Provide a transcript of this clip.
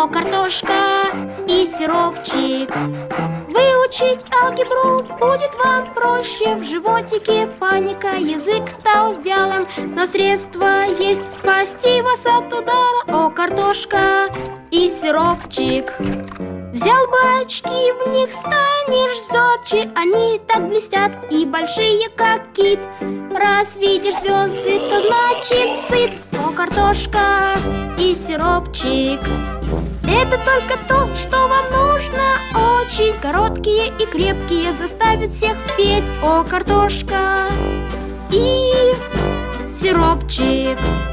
О, картошка и сиропчик. Выучить алгебру будет вам проще. В животике паника, язык стал вялым, но средства есть спасти вас от удара. О, картошка и сиропчик. Взял бы очки, в них станешь зорче. Они так блестят и большие, как кит. Раз видишь звезды, то значит сыт. О, картошка и сиропчик. Это только то, что вам нужно очень. Короткие и крепкие заставят всех петь. О, картошка и сиропчик.